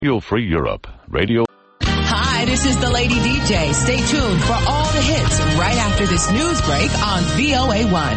Free Europe. Radio. Hi, this is the Lady DJ. Stay tuned for all the hits right after this news break on VOA1.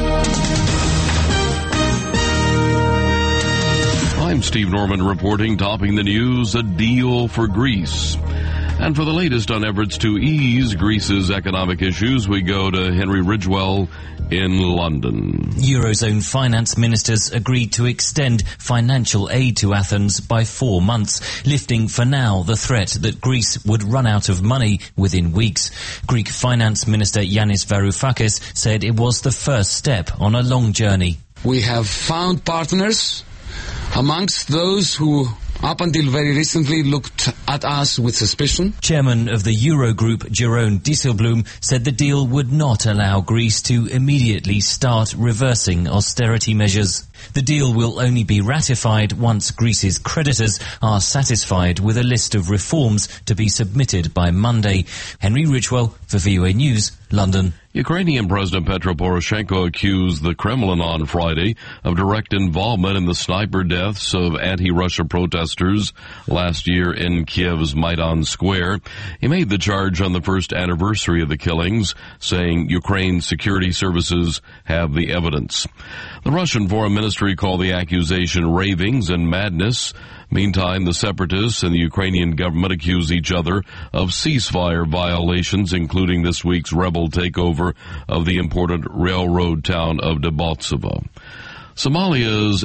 I'm Steve Norman reporting, topping the news, a deal for Greece. And for the latest on efforts to ease Greece's economic issues, we go to Henry Ridgwell in London. Eurozone finance ministers agreed to extend financial aid to Athens by 4 months, lifting for now the threat that Greece would run out of money within weeks. Greek Finance Minister Yanis Varoufakis said it was the first step on a long journey. We have found partners amongst those who up until very recently looked at us with suspicion. Chairman of the Eurogroup, Jeroen Dijsselbloem, said the deal would not allow Greece to immediately start reversing austerity measures. The deal will only be ratified once Greece's creditors are satisfied with a list of reforms to be submitted by Monday. Henry Ridgwell for VOA News, London. Ukrainian President Petro Poroshenko accused the Kremlin on Friday of direct involvement in the sniper deaths of anti-Russia protesters last year in Kiev's Maidan Square. He made the charge on the first anniversary of the killings, saying Ukraine's security services have the evidence. The Russian Foreign Ministry called the accusation ravings and madness. Meantime, the separatists and the Ukrainian government accuse each other of ceasefire violations, including this week's rebel takeover of the important railroad town of Debaltseve. Somalia's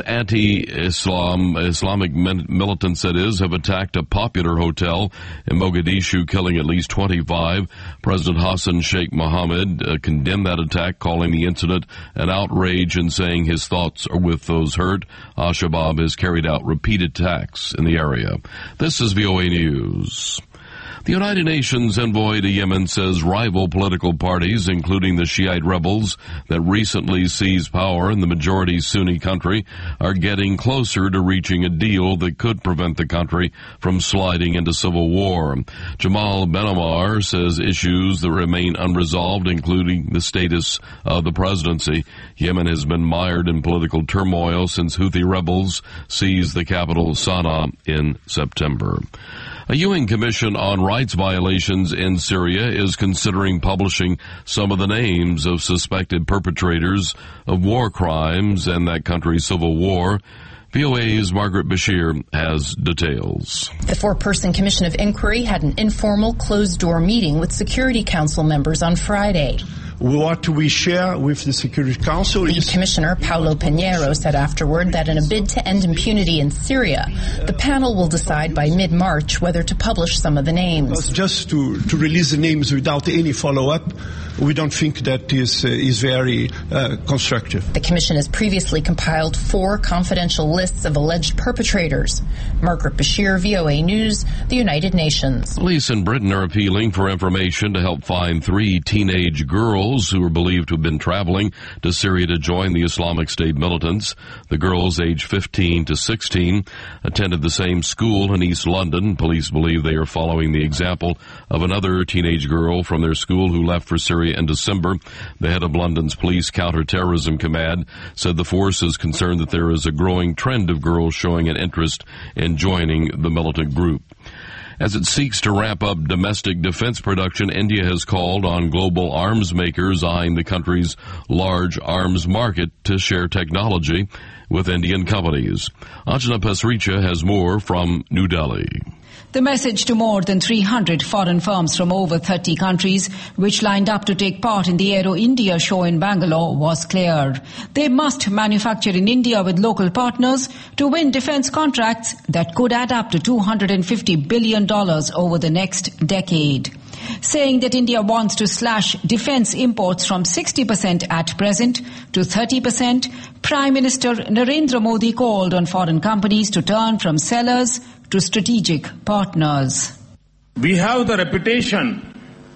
Islamic militants, have attacked a popular hotel in Mogadishu, killing at least 25. President Hassan Sheikh Mohammed condemned that attack, calling the incident an outrage and saying his thoughts are with those hurt. Al-Shabaab has carried out repeated attacks in the area. This is VOA News. The United Nations envoy to Yemen says rival political parties, including the Shiite rebels that recently seized power in the majority Sunni country, are getting closer to reaching a deal that could prevent the country from sliding into civil war. Jamal Ben-Omar says issues that remain unresolved, including the status of the presidency. Yemen has been mired in political turmoil since Houthi rebels seized the capital Sana'a in September. A UN Commission on Rights Violations in Syria is considering publishing some of the names of suspected perpetrators of war crimes in that country's civil war. VOA's Margaret Bashir has details. The 4-person Commission of Inquiry had an informal closed-door meeting with Security Council members on Friday. What we share with the Security Council Lead Commissioner Paulo Pinheiro said afterward that in a bid to end impunity in Syria, the panel will decide by mid-March whether to publish some of the names. Just to release the names without any follow-up, we don't think that is very constructive. The Commission has previously compiled 4 confidential lists of alleged perpetrators. Margaret Bashir, VOA News, the United Nations. Police in Britain are appealing for information to help find 3 teenage girls who are believed to have been traveling to Syria to join the Islamic State militants. The girls, aged 15 to 16, attended the same school in East London. Police believe they are following the example of another teenage girl from their school who left for Syria in December. The head of London's Police Counter-Terrorism Command said the force is concerned that there is a growing trend of girls showing an interest in joining the militant group. As it seeks to ramp up domestic defense production, India has called on global arms makers eyeing the country's large arms market to share technology with Indian companies. Anjana Pasricha has more from New Delhi. The message to more than 300 foreign firms from over 30 countries, which lined up to take part in the Aero India show in Bangalore, was clear. They must manufacture in India with local partners to win defense contracts that could add up to $250 billion over the next decade. Saying that India wants to slash defense imports from 60% at present to 30%, Prime Minister Narendra Modi called on foreign companies to turn from sellers to strategic partners. We have the reputation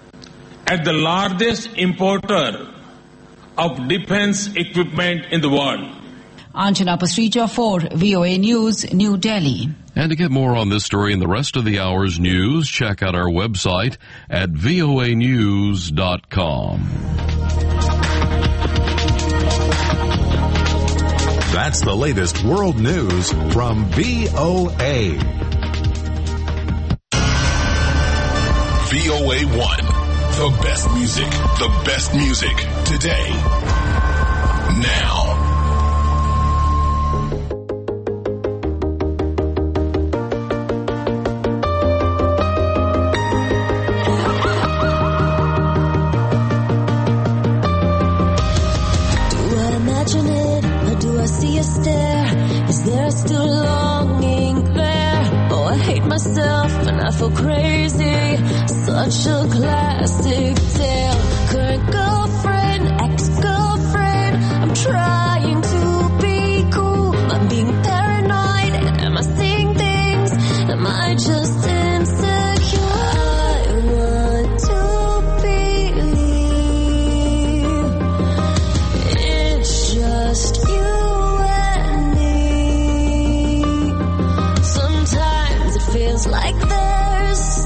as the largest importer of defense equipment in the world. Anjana Pasricha for VOA News, New Delhi. And to get more on this story and the rest of the hour's news, check out our website at voanews.com. That's the latest world news from VOA. VOA 1. The best music today. Now. Is there still longing there? Oh, I hate myself and I feel crazy. Such a classic tale. Current girlfriend, ex-girlfriend. I'm trying to be cool. I'm being paranoid. Am I seeing things? Am I just insecure? I want to believe it's just you. Feels like there's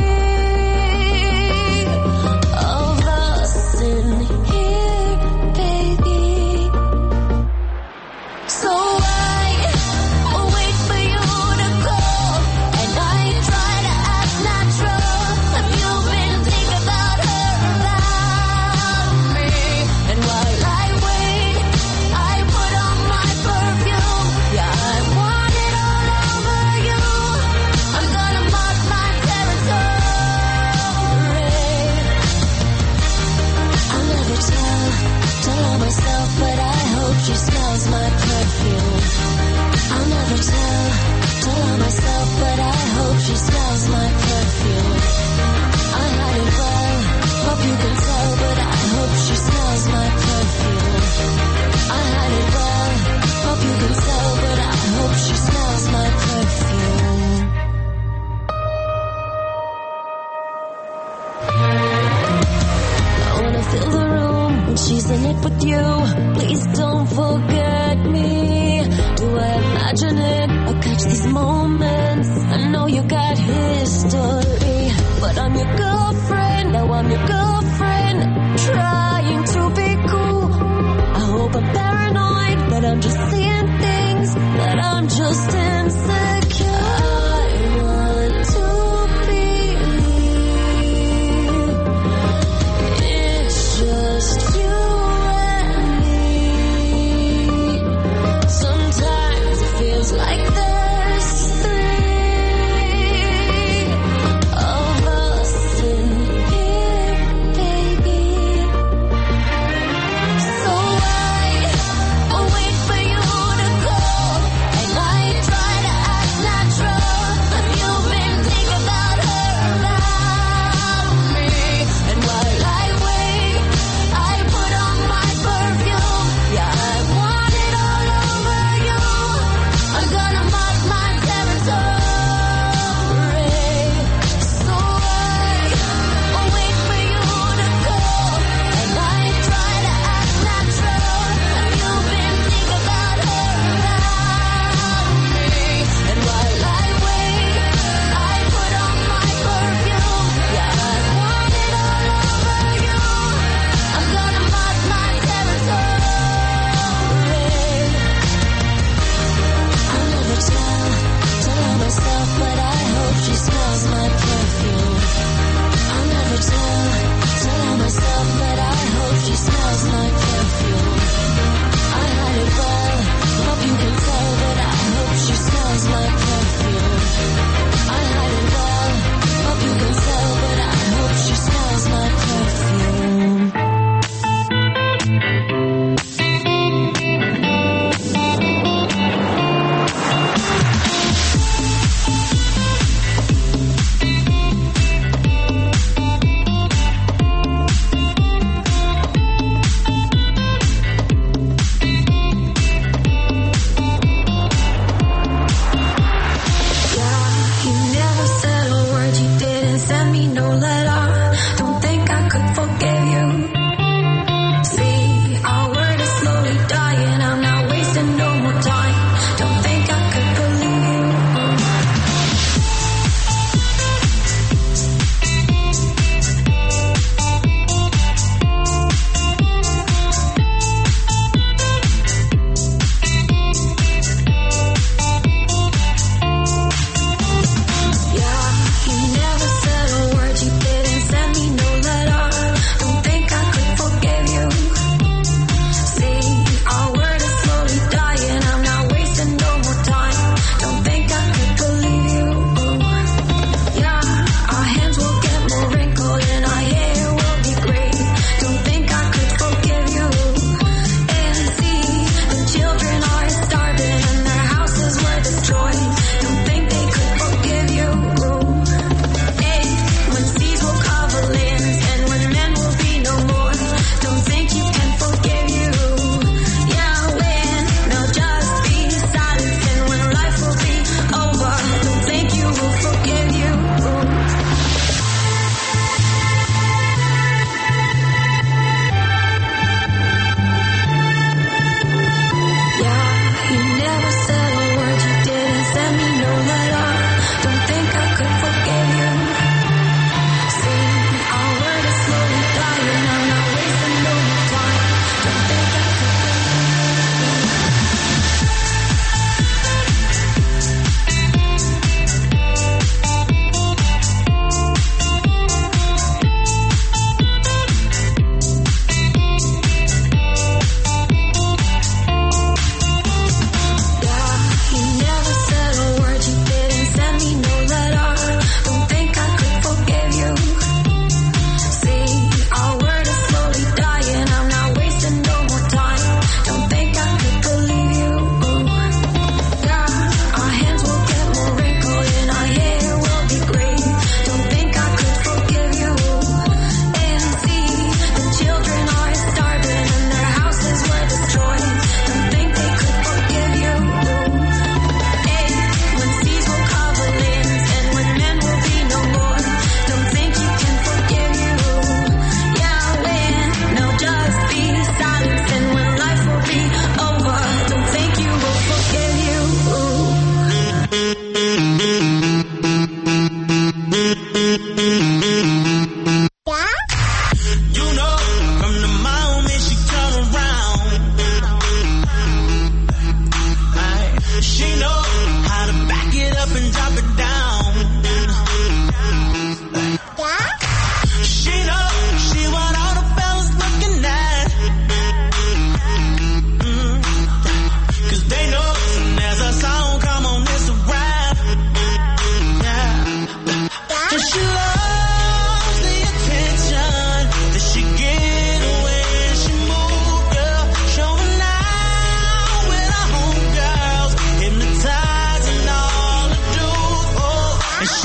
three of us in here, baby. So I wait for you to call, and I try to act natural. Have you been thinking about her, about me? And while I wait, I put on my perfume. Yeah, I want it all over you. I'm gonna mark my territory. I'll never tell all myself, but I hope she smells my perfume. I'll never tell all myself, but I hope she smells my perfume. I hide it well, hope you can tell, but I hope she smells my perfume. I hide it well, hope you can tell, but I hope she smells my perfume. I wanna fill the room when she's in it with you. Please don't forget me. Do I imagine it or catch these moments? I know you got history, but I'm your girlfriend. Now I'm your girlfriend, trying to be cool. I hope I'm paranoid, that I'm just seeing things, that I'm just insecure. I want to just you and me. Sometimes it feels like there's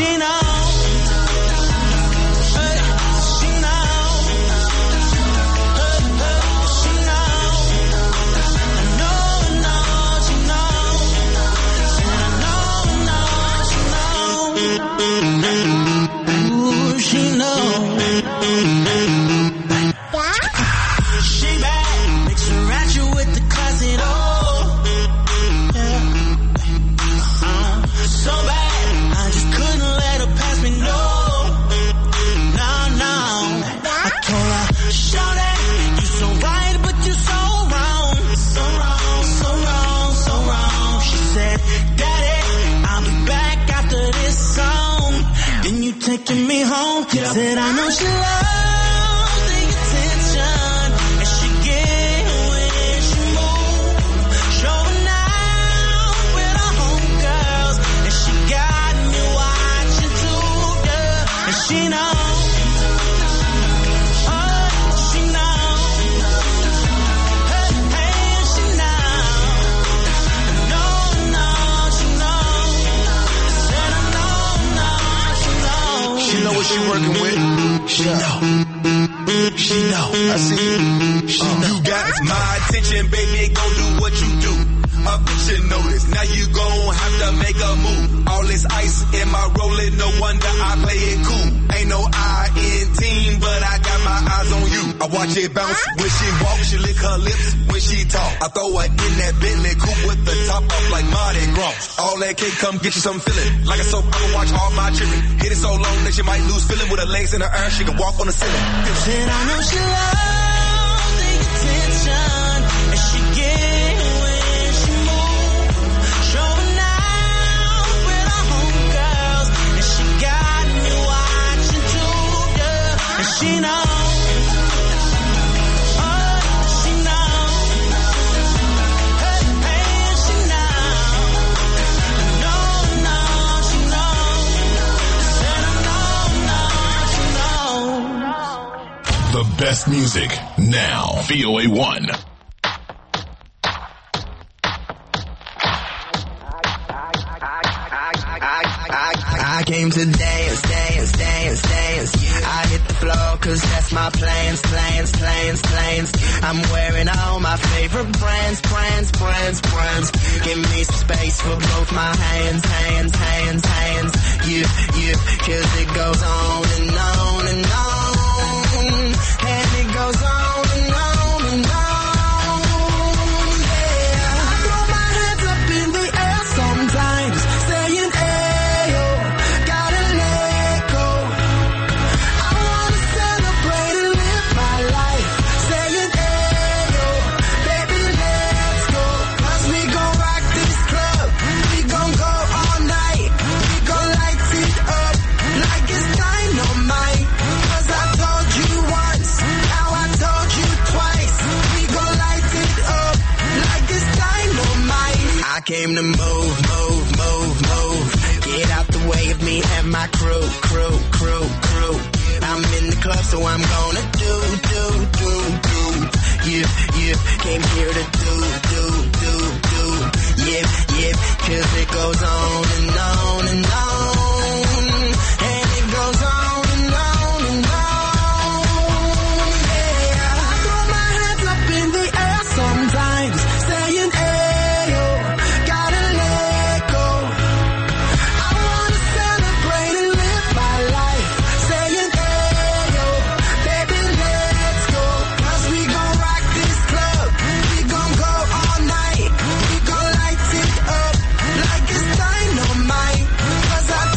She knows. She knows. She knows. No, she knows. Ooh, she knows. She bad, makes her at you with the class at all. So bad, I just couldn't let her pass me, no. No. I told her, shorty, you so right, but you so wrong. So wrong. She said, Daddy, I'll be back after this song. Then you taking me home. Said, I know she loves the attention, and she get when she moves. Showing out with her homegirls, and she got me watching too, yeah. And she knows. Oh, she knows. Hey, she knows. No, she knows. Said I know, she knows. She know what she working with. She know. She know. I see you. She know. You got my attention, baby, go do what you do. A bitch should notice. Now you gon' have to make a move. All this ice in my rolling, no wonder I play it cool. Ain't no I in team, but I got my eyes on you. I watch it bounce when she walk, she lick her lips when she talk. I throw her in that Bentley coupe with the top up like Mardi Gras. All that cake, come get you some feeling. Like a soap, I can watch all my children. Hit it so long that she might lose feeling. With her legs in her air, she can walk on the ceiling. Said I know she loves the attention, and she get when she moves. Showing out with her homegirls, and she got me watching too, yeah. And she knows. Oh, she knows. Hey, she knows. No, she knows. Said I know, she knows. The best music now. VOA1. I came to dance. I hit the floor cause that's my plans. I'm wearing all my favorite brands. Give me some space for both my hands. Yeah, cause it goes on and on and on. And it goes on and on and on. Yeah, I throw my hands up in the air sometimes, saying, ayo, gotta let go. I wanna celebrate and live my life, saying, ayo, baby, let's go. Cause we gon' rock this club, we gon' go all night, we gon' light it up like it's dynamite. Cause I told you once, now I told you twice, we gon' light it up like it's dynamite. I came to move. Get out the way of me and my crew. I'm in the club, so I'm gonna do. Yeah, came here to do. Yeah, cause it goes on and on and on. And it goes on and on and on. Yeah, I throw my hands up in the air sometimes, saying, ayo, gotta let go. I wanna celebrate and live my life, saying, ayo, baby, let's go. Cause we gon' rock this club, we gon' go all night, we gon' light it up like it's dynamite. Cause I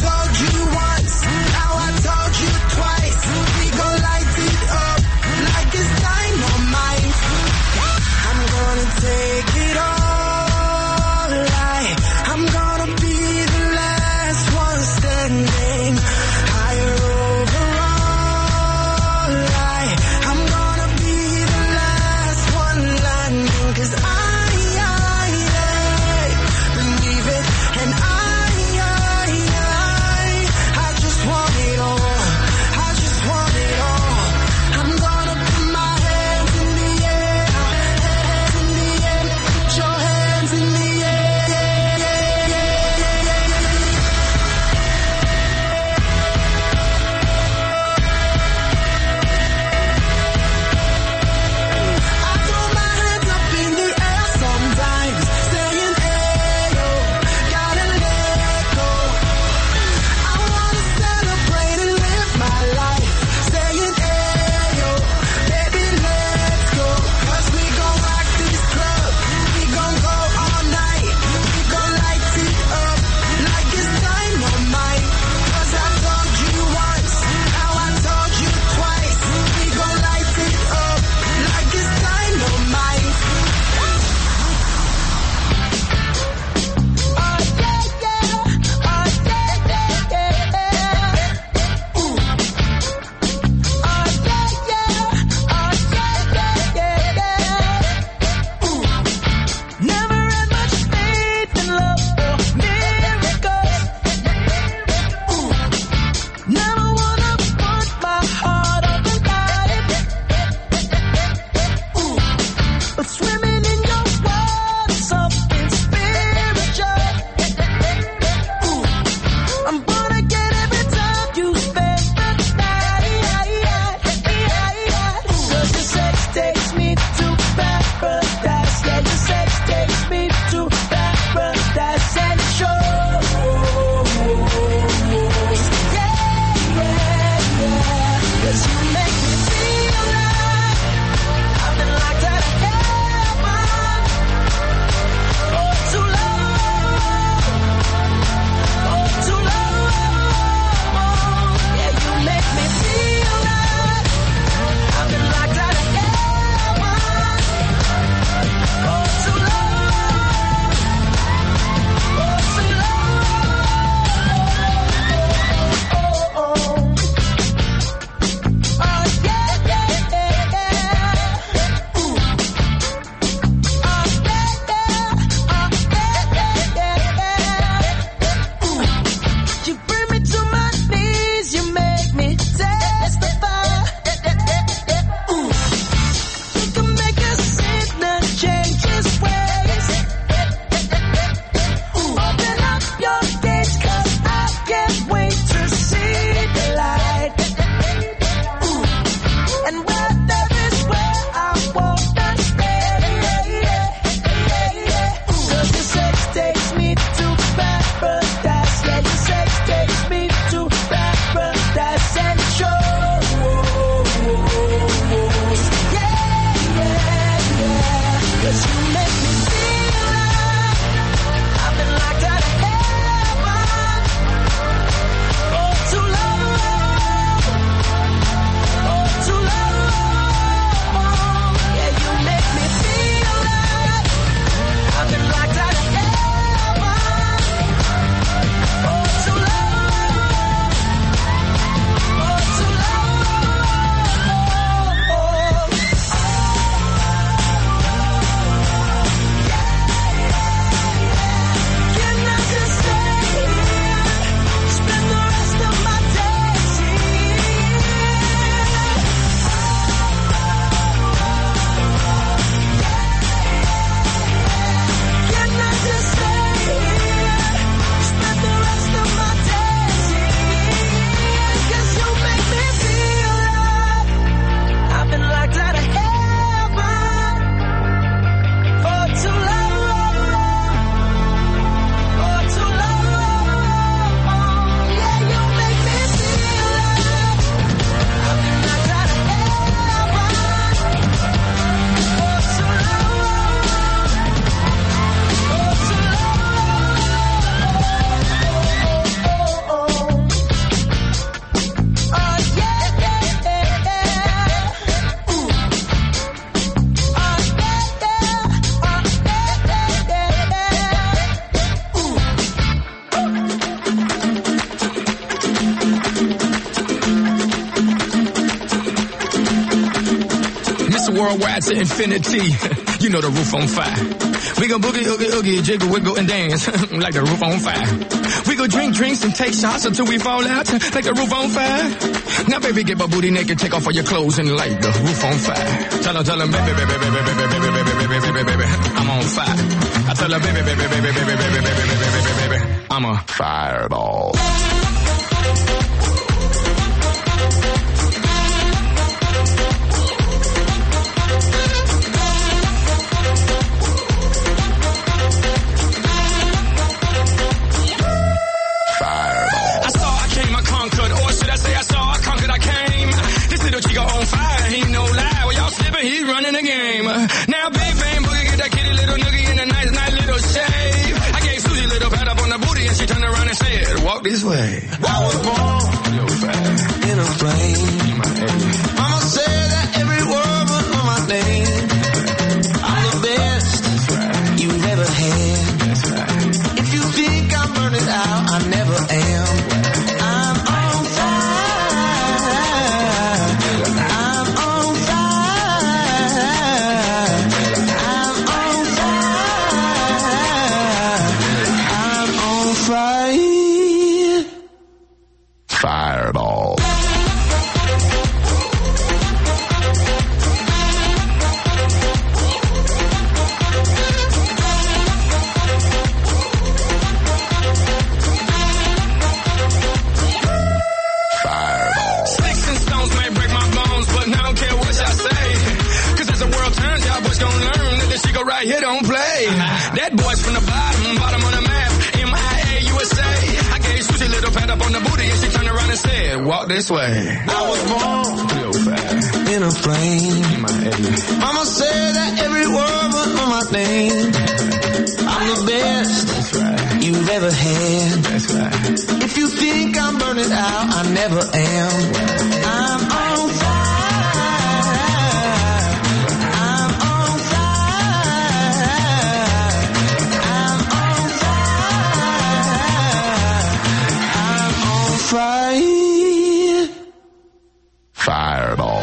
worldwide to infinity. You know the roof on fire. We gon' boogie, oogie, oogie, jiggle, wiggle, and dance like the roof on fire. We gon' drink drinks and take shots until we fall out like the roof on fire. Now, baby, get my booty naked, take off all your clothes and light the roof on fire. Tell her, baby, baby, baby, baby, baby, baby, baby, baby, baby, baby, I'm on fire. I tell her, baby, baby, baby, baby, baby, baby, baby, baby, baby, I'm a fireball. Chico on fire, he no lie. Well, y'all slipping, he's running the game. Now, big bang boogie, get that kitty little noogie in a nice little shave. I gave Susie a little pat up on the booty and she turned around and said, walk this way. I was born in a flame. Mama said that every word was on my name. I'm the best you've ever had. If you think I'm burning out, I never am. I'm on fire. Fireball. Sticks and stones may break my bones, but I don't care what y'all say. Cause as the world turns, y'all boys gon' learn that this shit go right here don't play. That boy's from the bottom of the map, MIA, USA. I gave Susie a little pat up on the booty and she turned around and said, walk this way. I was born in a flame. Mama said that every word was on my name. I'm the best you've ever had. If you think I'm burning out, I never am. I'm on fire. I'm on fire. I'm on fire. I'm on fire. Fireball.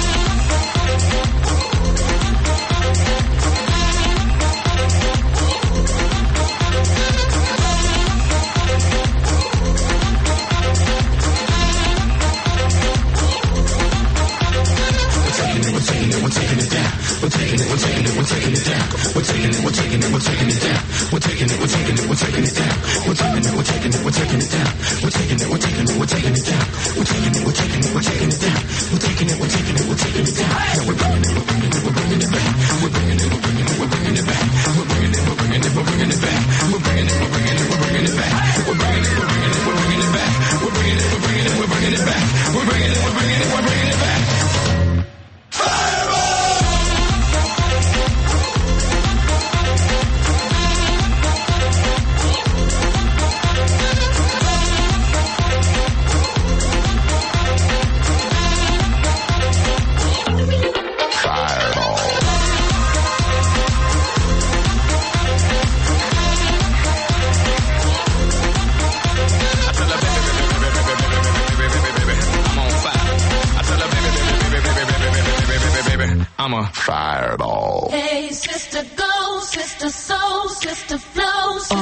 I'm a fireball. Hey, sister, go, sister, soul, sister, flow, sister.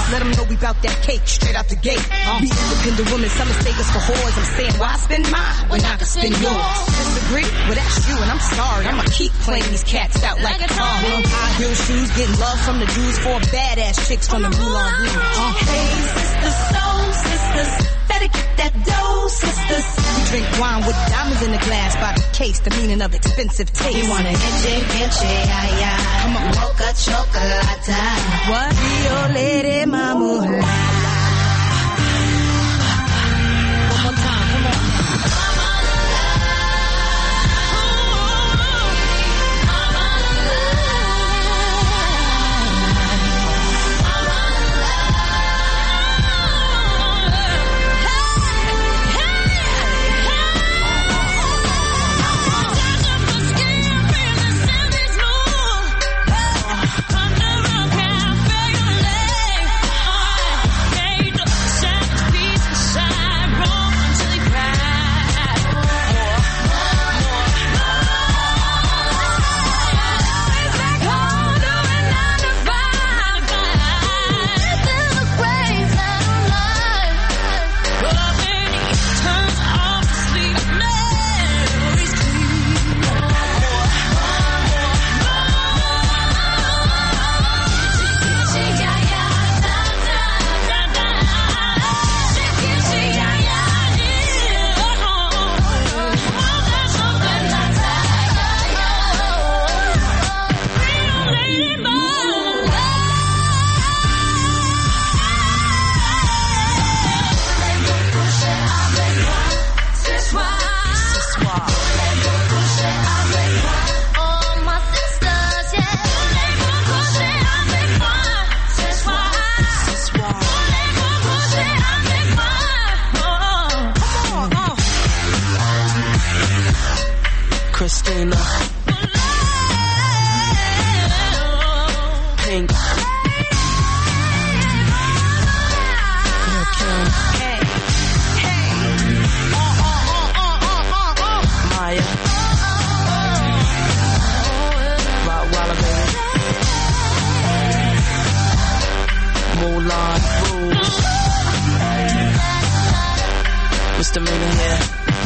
Let them know we bout that cake straight out the gate. We independent women, some mistake us for whores. I'm saying, why spend mine when I can spend yours? Disagree? Well, that's you, and I'm sorry. I'ma keep playing these cats out like a car. High heel shoes, getting love from the Jews, for badass chicks from the Moulin Rouge. Hey, sisters, soul sisters, better get that dough, sisters. We drink wine with diamonds in the glass by the case, the meaning of expensive taste. You wanna enche, ay, ay. Come on, mocha chocolate. What? Rio Lady Mama. One more time, come on. Christina, Pink, Maya, Rottweiler baby, Moulin Rouge, Misdemeanor here.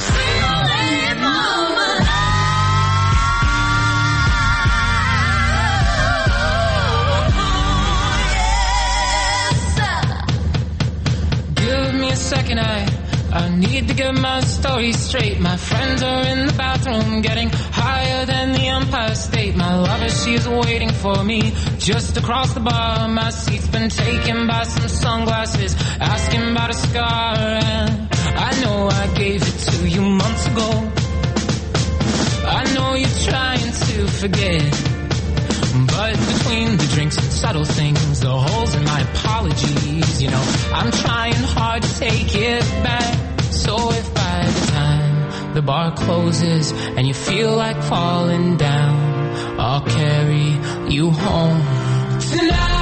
Second, I need to get my story straight. My friends are in the bathroom getting higher than the Empire State. My lover, she's waiting for me just across the bar. My seat's been taken by some sunglasses asking about a scar. And I know I gave it to you months ago. I know you're trying to forget, but between the drinks and subtle things, the holes in my apologies, you know, I'm trying hard to take it back. So if by the time the bar closes and you feel like falling down, I'll carry you home tonight.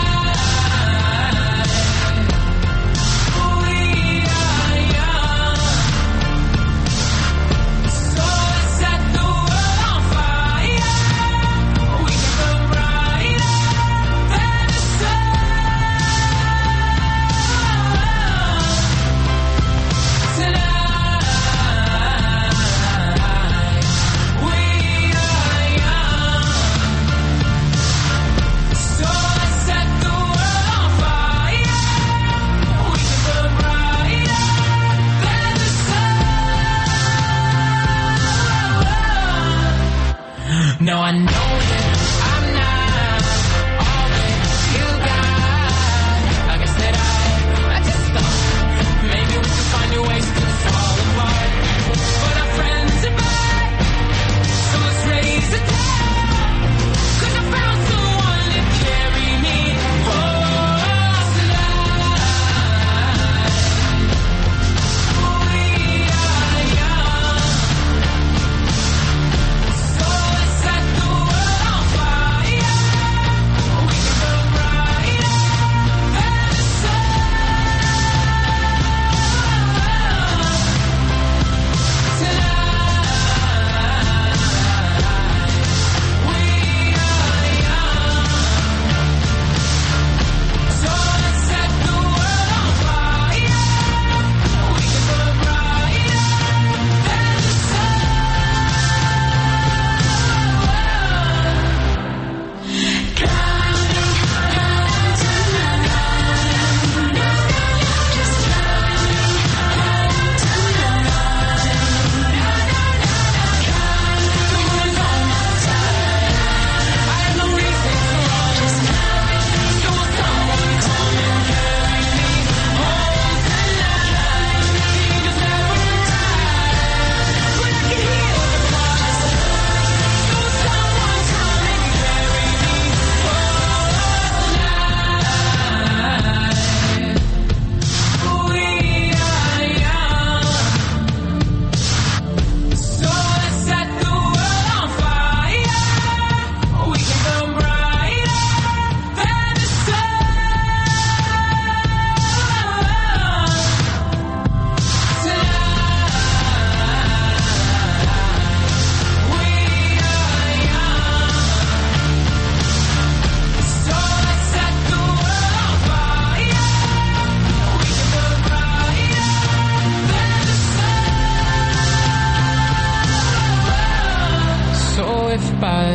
No, I know that I'm not all that you got. Like I said, I just thought maybe we could find new ways to fall apart. But our friends are back, so let's raise the town. 'Cause I found someone to carry me home tonight. We are young, so let's set the world.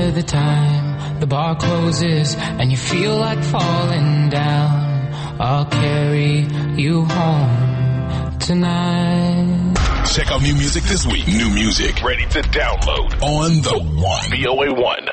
by the time the bar closes and you feel like falling down, I'll carry you home tonight. Check out new music this week. New music ready to download on the One. VOA1.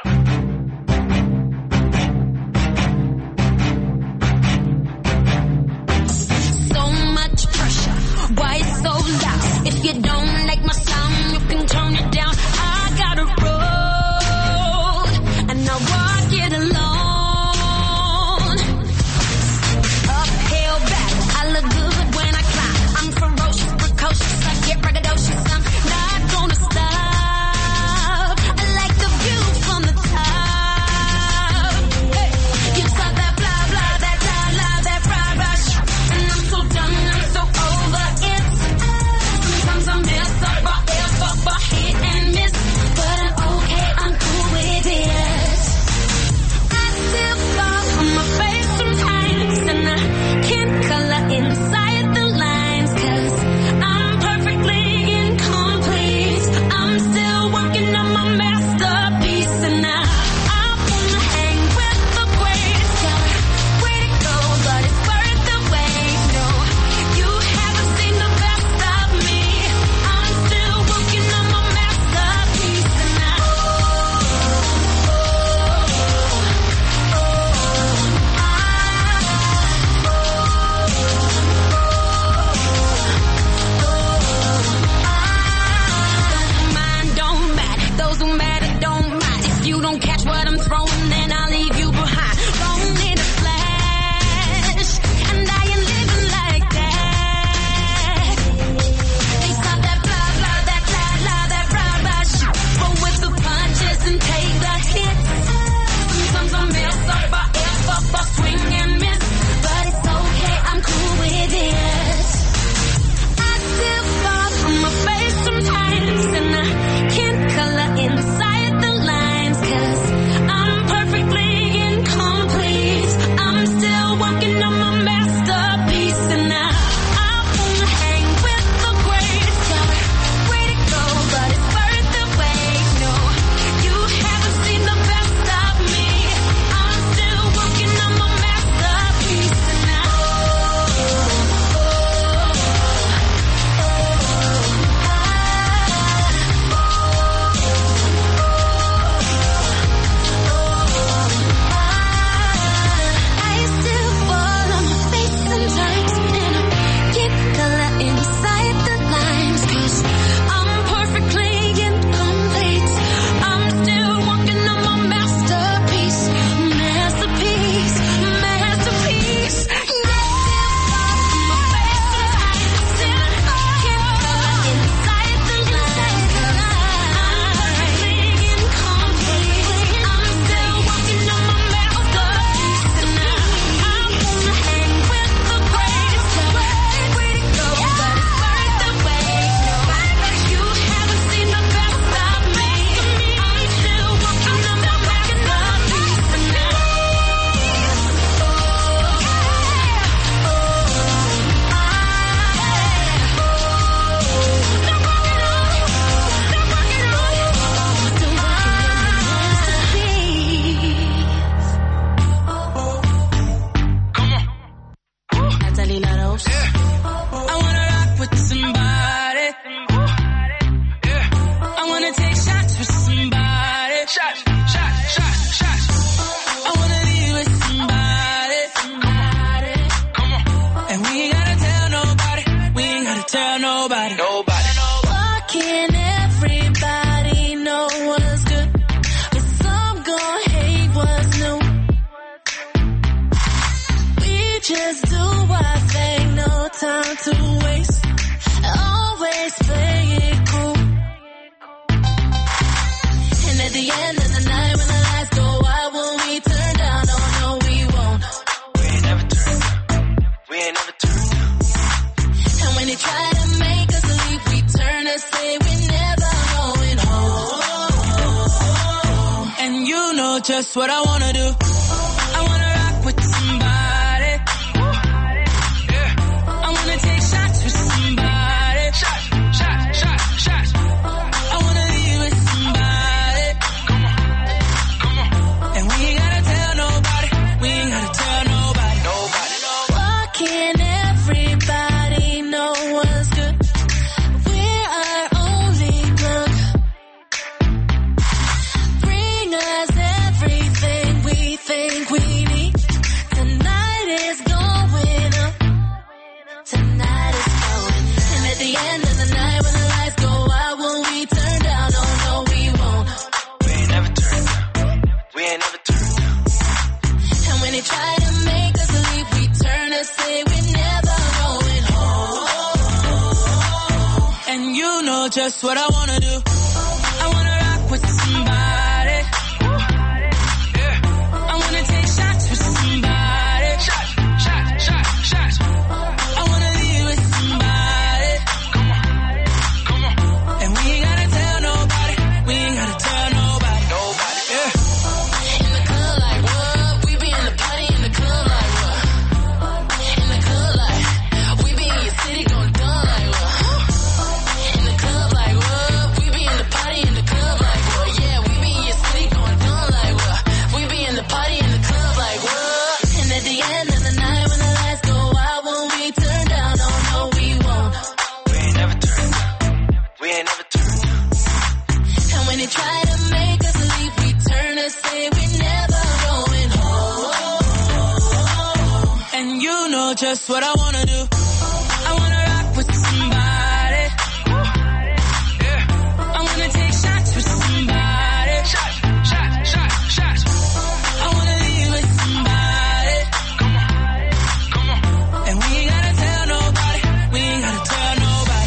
Why it's so loud? If you don't like my sound, you can turn it down. I got a road, and I walk it alone. Uphill battle, I look good when I climb. I'm ferocious, precocious, I get braggadocious. I'm not gonna stop. I like the view from the top. Hey, you talk that blah blah, that la la, that rah rah, and I'm so done, I'm so over it. Sometimes I mess up, I F up, I hit and miss, but I'm okay, I'm cool with it. I still fall on my face sometimes, and I can't color inside the lines, 'cause I'm perfectly incomplete. I'm still working on my masterpiece, and I wanna hang with the greats. Got a way to go, but it's worth the wait. No, you haven't seen the best of me. I'm still working on my masterpiece, and mine don't matter. Those who matter don't mind. If you don't catch what I'm throwing, then I'll leave you behind. Gone in a flash, and I ain't living like that. They stop that blah blah, that la la, that rah rah shit. Roll with the punches and take the hits. Sometimes I mess up, I F up, I swing and miss, but it's okay, I'm cool with it. I still fall on my face sometimes, and I can't color inside the lines, 'cause I'm perfectly incomplete. I'm still working on my masterpiece, and I wanna hang with the greats. Got a way to go, but it's worth the wait. No, you haven't seen the best of me. I'm still working on my masterpiece, and I still fall on my face sometimes, and I can't color inside the lines, 'cause I'm perfectly incomplete. I'm still working on my masterpiece, masterpiece, masterpiece. I still fall on my face sometimes, and I can't color inside the lines, 'cause I'm perfectly incomplete. I'm still working on my masterpiece, and I wanna hang with the greats. Got a way to go, but it's worth the wait. No, you haven't seen the best of me. I'm still working on my masterpiece, and Natalie Laros. I wanna rock with somebody. I wanna take shots with somebody. Shots. I wanna be with somebody. And we ain't gotta tell nobody. We ain't gotta tell nobody. Why can't everybody know what's good? 'Cause some gon' hate what's new. We just do our thing, no time to waste. Always play it cool. And at the end of the night, when the lights go out, will we turn down? Oh no, we won't. We ain't never turn down. And when they try to make us leave, we turn and say we're never going home. And you know just what I wanna do. I wanna rock with somebody. I wanna take shots with somebody. Shots. I wanna be with somebody. just what I wanna do. I wanna rock with somebody. Yeah. I wanna take shots with somebody. Shots. I wanna leave with somebody. Come on. And we ain't gotta tell nobody. We ain't gotta tell nobody. Yeah. In the club like what? We be in the party in the club like what? In the club like we be in your city gon' done like what? In the club like what? We be in the party in the club like what? Yeah, we be in your city gon' done like what? We be in the party in the club like what? And at the end of the night when the lights go out, won't we turn down? Oh no, we won't. We ain't never turned down. We ain't never turned down. And when they try to make us leave, we turn and say we're never going home. And you know just what I wanna do. I wanna rock with somebody. Yeah. I wanna take shots with somebody. Shots. I wanna leave with somebody. Come on. And we ain't gotta tell nobody. We ain't gotta tell nobody.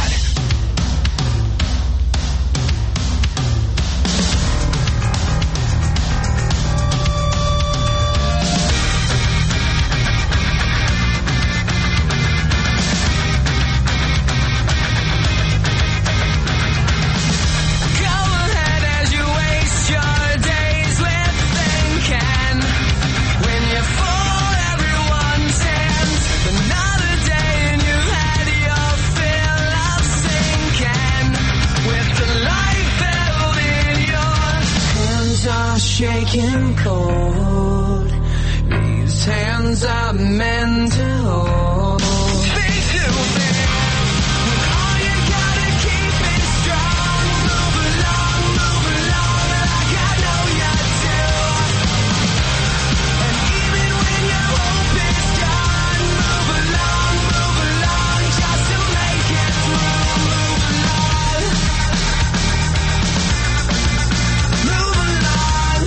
Go ahead as you waste your days with thinking. When you fall, everyone's hands. Another day and you've had your fill of sinking. With the life held in yours, hands are shaking cold. These hands are meant to hold. Speak to me. When all you gotta keep is strong. Move along like I know you do. And even when your hope is gone, move along just to make it through. Move along.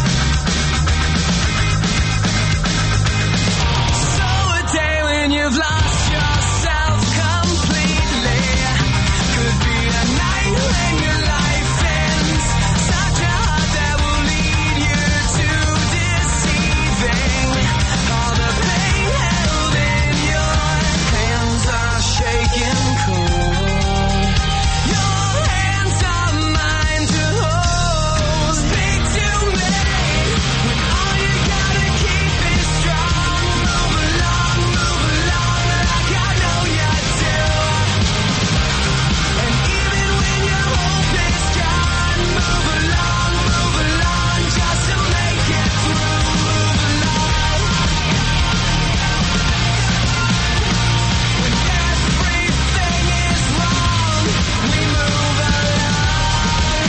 So a day when you've lost yourself completely could be a night when your life ends. Such a heart that will lead you to deceiving. All the pain held in your hands are shaking cold. Your hands are mine to hold. Speak to me. When all you gotta keep is strong. Move along like I know you do. And even when your hope is gone, move along just to make it through. Move along. When everything is wrong, we move along.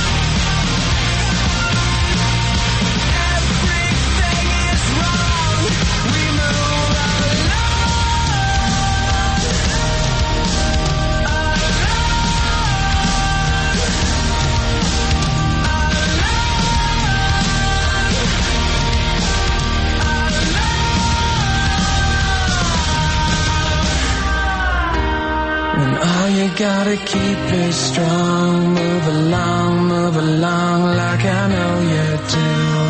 Everything is wrong, we move When all you gotta keep is strong, move along like I know you do.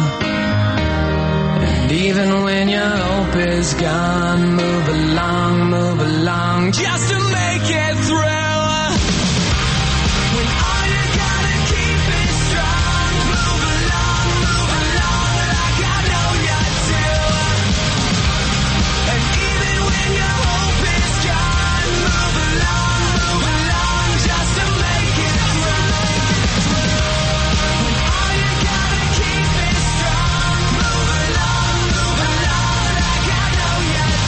And even when your hope is gone, move along just to make it through. When all you gotta keep is strong, move along like I know you do. And even when your hope is gone, move along just to make it through. When all you gotta keep is strong, move along like I know you do.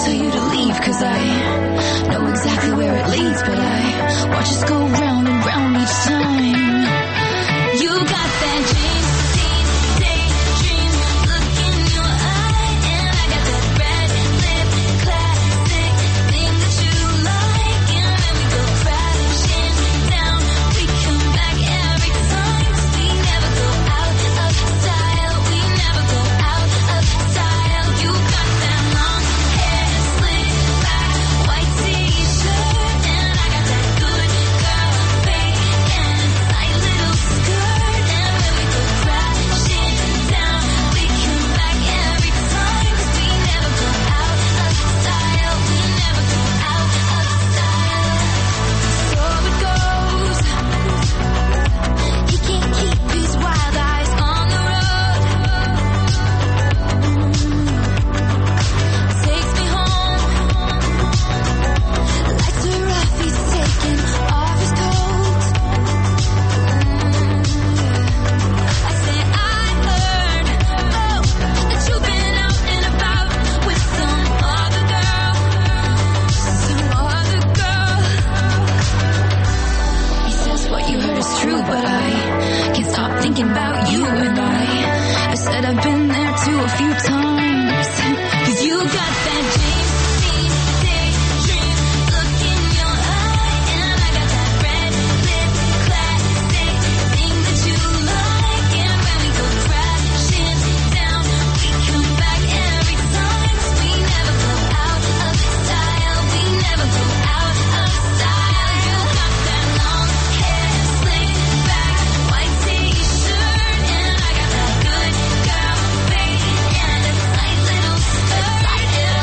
tell you to leave, cause I know exactly where it leads, but I watch us go round and round each time. You got that dream, daydream look in your eye, and I got that red lip classic thing that you like, and when we go crashing down, we come back every time, 'cause we never go out of style, we never go out of style. You got that long hair slick back, white t-shirt, and I got that good girl fake and tight little skirt, and when we go crashing down, we come back every time, 'cause we never go out of style, we never go out of style. So it goes, he can't keep his wild eyes on the road, takes me home, lights are off, he's taking off his coat. I say I heard, oh, that you've been out and about with some other girl, some other girl. He says what you heard is true, but I can't stop thinking about you, and I said I've been there too a few times, 'cause you got that daydream look in your eye, and I got that red lip classic thing that you like, and when we go crashing down, we come back every time, 'cause we never go out of style, we never go out of style. You got that long hair slick back, white t-shirt, and I got that good girl fake and a tight little skirt, and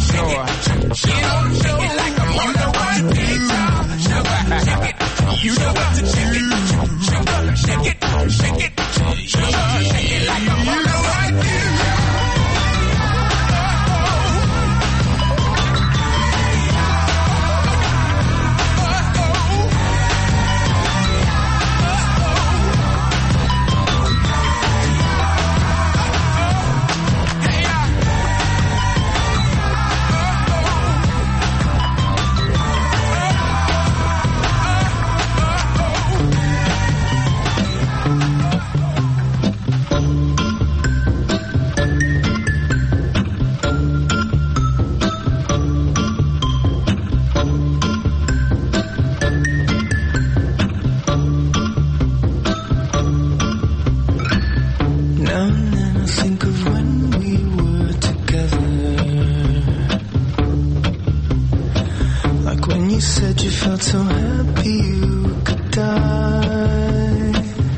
sure. You don't shake it like a mother would. Sugar, shake it. You know what to shake it. Sugar, shake it, shake it. Sugar, shake it like a mother would. So happy you could die.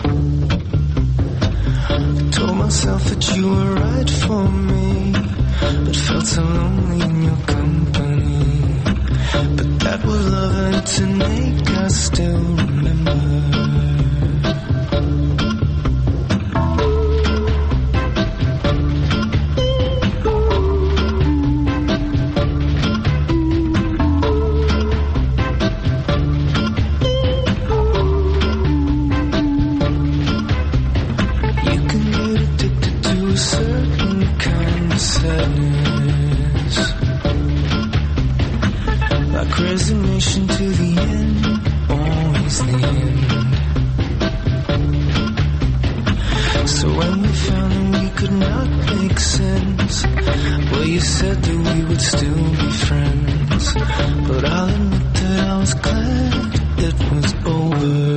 I told myself that you were right for me, but felt so lonely in your company. But that was love and to make us still remember. Resignation to the end, always the end. So when we found that we could not make sense, well, you said that we would still be friends. But I'll admit that I was glad it was over.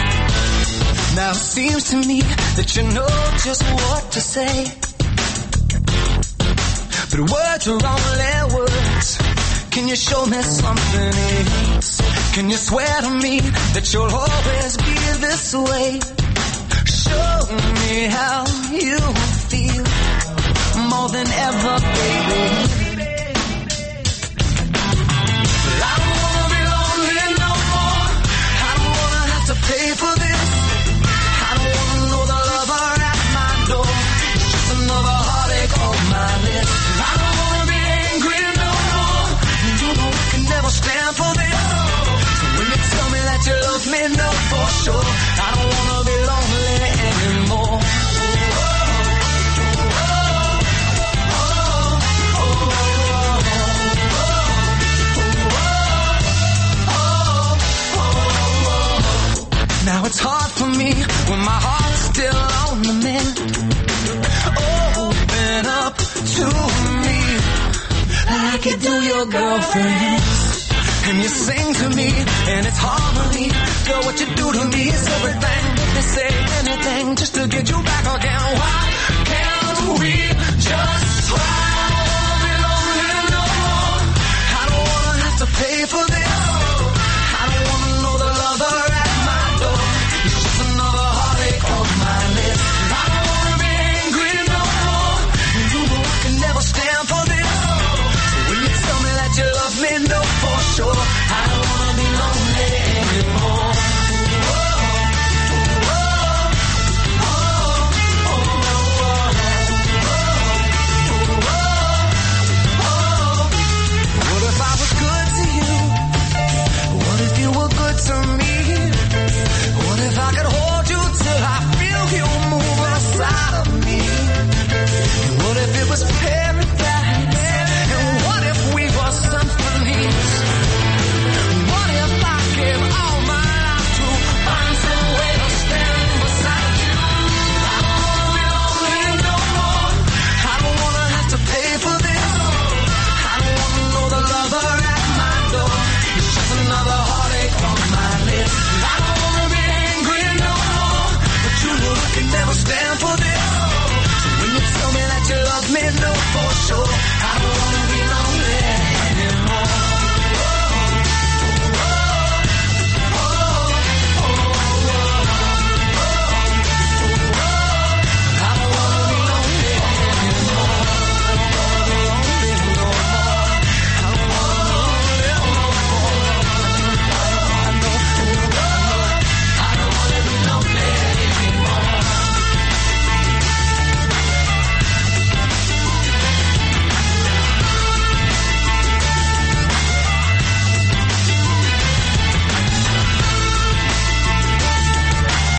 Seems to me that you know just what to say, but words are only words. Can you show me something else? Can you swear to me that you'll always be this way? Show me how you feel more than ever, baby. I don't wanna be lonely no more. I don't wanna have to pay for this. I don't wanna know the lover at my door. It's just another heartache on my list. I don't wanna be angry no more. You know I can never stand for this. So when you tell me that you love me, know for sure I don't wanna be lonely anymore. Now it's hard for me when my heart's still on the mend. Open up to me like you do your girlfriends. And you sing to me and it's harmony. Girl, what you do to me is everything. They say anything just to get you back again.